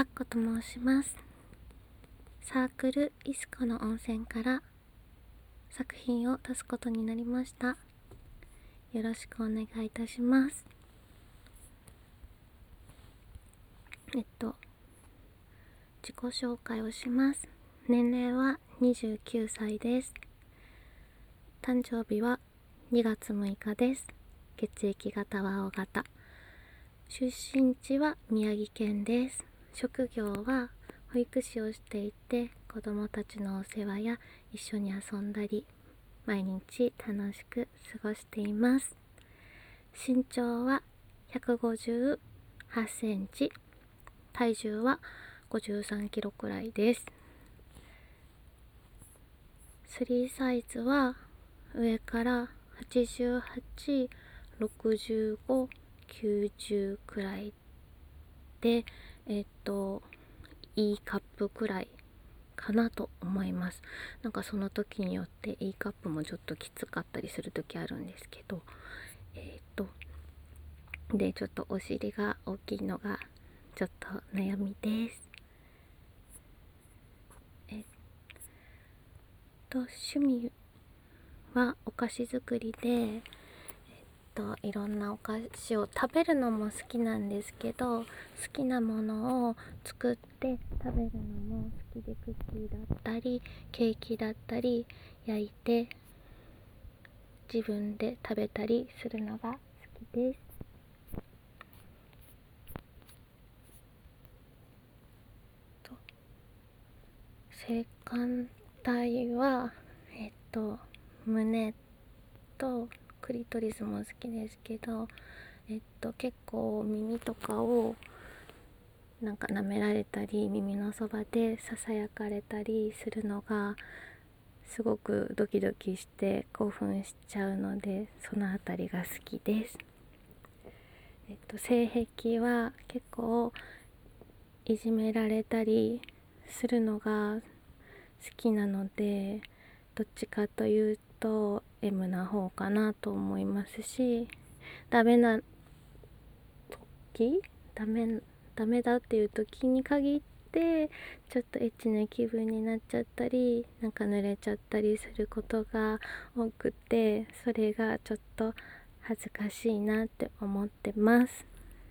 っこと申します。サークルイスコの温泉から作品を出すことになりました。よろしくお願いいたします。自己紹介をします。年齢は29歳です。誕生日は2月6日です。血液型は O 型。出身地は宮城県です。職業は保育士をしていて、子どもたちのお世話や一緒に遊んだり、毎日楽しく過ごしています。身長は158センチ、体重は53キロくらいです。スリーサイズは上から88、65、90くらいで、E カップくらいかなと思います。なんかその時によって E カップもちょっときつかったりする時あるんですけど、でちょっとお尻が大きいのがちょっと悩みです。趣味はお菓子作りで、いろんなお菓子を食べるのも好きなんですけど、好きなものを作って食べるのも好きで、クッキーだったりケーキだったり焼いて自分で食べたりするのが好きです。性感帯は胸とクリトリスも好きですけど、結構耳とかをなんか舐められたり、耳のそばでささやかれたりするのがすごくドキドキして興奮しちゃうので、そのあたりが好きです。性癖は結構いじめられたりするのが好きなので、どっちかというと M な方かなと思いますし、ダメな時、ダメだっていう時に限ってちょっとエッチな気分になっちゃったり、なんか濡れちゃったりすることが多くて、それがちょっと恥ずかしいなって思ってます。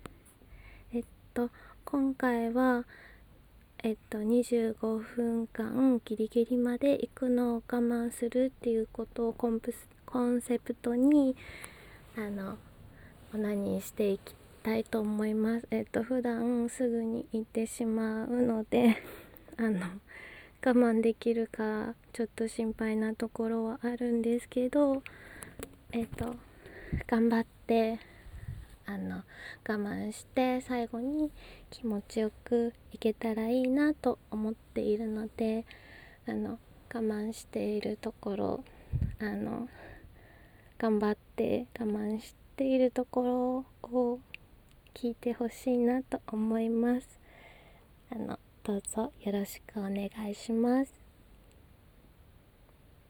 今回は25分間ギリギリまで行くのを我慢するっていうことをコンセプトにオナニーしていきたいと思います。普段すぐに行ってしまうので我慢できるかちょっと心配なところはあるんですけど、頑張って我慢して最後に気持ちよくいけたらいいなと思っているので、我慢しているところ、頑張って我慢しているところを聞いてほしいなと思います。どうぞよろしくお願いします。